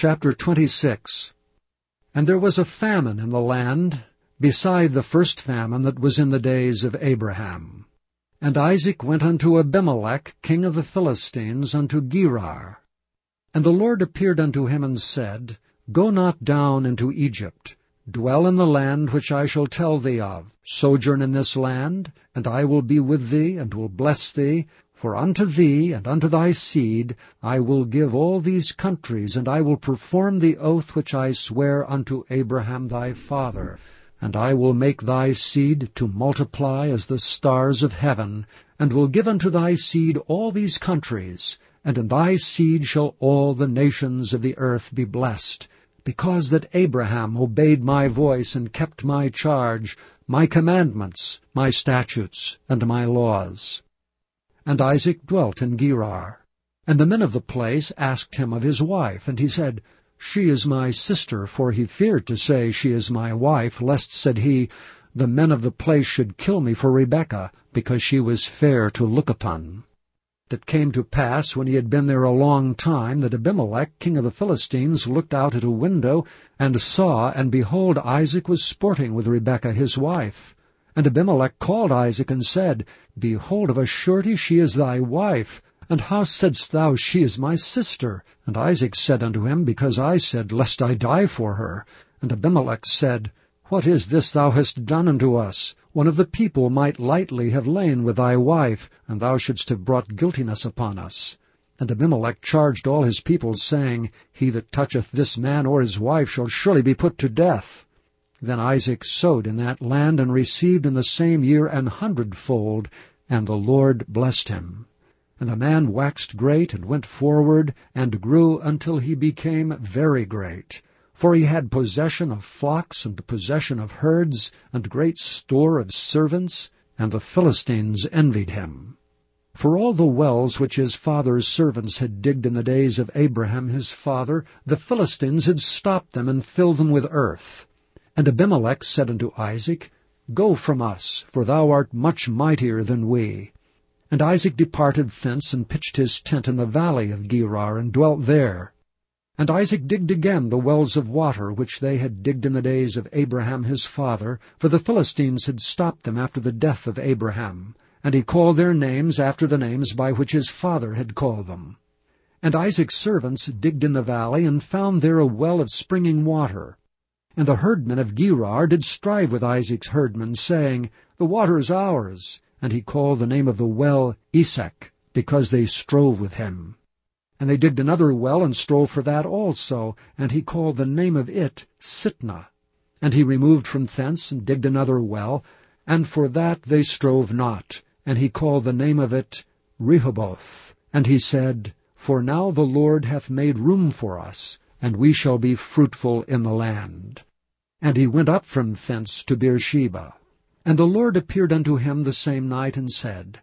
Chapter 26. And there was a famine in the land, beside the first famine that was in the days of Abraham. And Isaac went unto Abimelech, king of the Philistines, unto Gerar. And the Lord appeared unto him and said, Go not down into Egypt. Dwell in the land which I shall tell thee of. Sojourn in this land, and I will be with thee, and will bless thee. For unto thee and unto thy seed I will give all these countries, and I will perform the oath which I sware unto Abraham thy father. And I will make thy seed to multiply as the stars of heaven, and will give unto thy seed all these countries, and in thy seed shall all the nations of the earth be blessed, because that Abraham obeyed my voice and kept my charge, my commandments, my statutes, and my laws. And Isaac dwelt in Gerar. And the men of the place asked him of his wife, and he said, She is my sister, for he feared to say, She is my wife, lest, said he, the men of the place should kill me for Rebekah, because she was fair to look upon. It came to pass, when he had been there a long time, that Abimelech, king of the Philistines, looked out at a window, and saw, and behold, Isaac was sporting with Rebekah his wife. And Abimelech called Isaac, and said, Behold, of a surety she is thy wife. And how saidst thou, She is my sister? And Isaac said unto him, Because I said, Lest I die for her. And Abimelech said, What is this thou hast done unto us? One of the people might lightly have lain with thy wife, and thou shouldst have brought guiltiness upon us. And Abimelech charged all his people, saying, He that toucheth this man or his wife shall surely be put to death. Then Isaac sowed in that land, and received in the same year 100-fold, and the Lord blessed him. And the man waxed great, and went forward, and grew until he became very great. For he had possession of flocks, and possession of herds, and great store of servants, and the Philistines envied him. For all the wells which his father's servants had digged in the days of Abraham his father, the Philistines had stopped them, and filled them with earth. And Abimelech said unto Isaac, Go from us, for thou art much mightier than we. And Isaac departed thence, and pitched his tent in the valley of Gerar, and dwelt there. And Isaac digged again the wells of water, which they had digged in the days of Abraham his father, for the Philistines had stopped them after the death of Abraham. And he called their names after the names by which his father had called them. And Isaac's servants digged in the valley, and found there a well of springing water. And the herdmen of Gerar did strive with Isaac's herdmen, saying, The water is ours. And he called the name of the well Esek, because they strove with him. And they digged another well, and strove for that also, and he called the name of it Sitnah. And he removed from thence, and digged another well, and for that they strove not, and he called the name of it Rehoboth. And he said, For now the Lord hath made room for us, and we shall be fruitful in the land. And he went up from thence to Beersheba. And the Lord appeared unto him the same night, and said,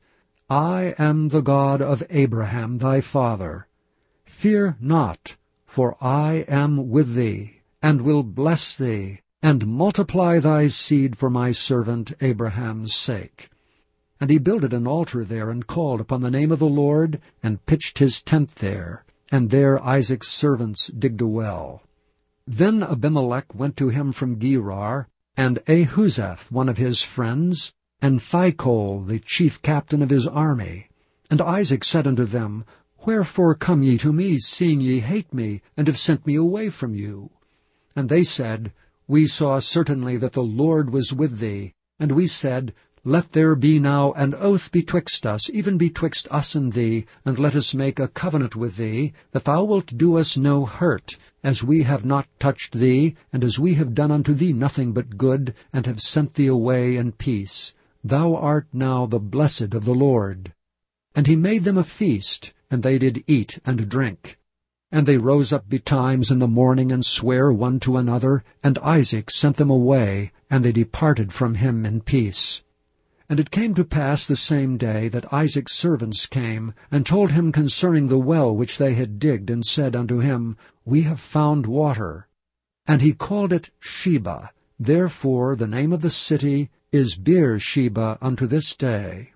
I am the God of Abraham thy father. Fear not, for I am with thee, and will bless thee, and multiply thy seed for my servant Abraham's sake. And he builded an altar there, and called upon the name of the Lord, and pitched his tent there. And there Isaac's servants digged a well. Then Abimelech went to him from Gerar, and Ahuzzath, one of his friends, and Phicol, the chief captain of his army. And Isaac said unto them, Wherefore come ye to me, seeing ye hate me, and have sent me away from you? And they said, We saw certainly that the Lord was with thee. And we said, Let there be now an oath betwixt us, even betwixt us and thee, and let us make a covenant with thee, that thou wilt do us no hurt, as we have not touched thee, and as we have done unto thee nothing but good, and have sent thee away in peace. Thou art now the blessed of the Lord. And he made them a feast, and they did eat and drink. And they rose up betimes in the morning, and sware one to another, and Isaac sent them away, and they departed from him in peace. And it came to pass the same day that Isaac's servants came, and told him concerning the well which they had digged, and said unto him, We have found water. And he called it Sheba. Therefore the name of the city is Beersheba unto this day.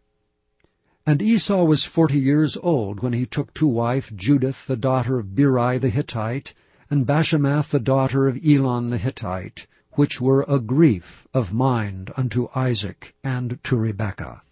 And Esau was 40 years old when he took to wife Judith the daughter of Beri the Hittite, and Bashemath the daughter of Elon the Hittite, which were a grief of mind unto Isaac and to Rebekah.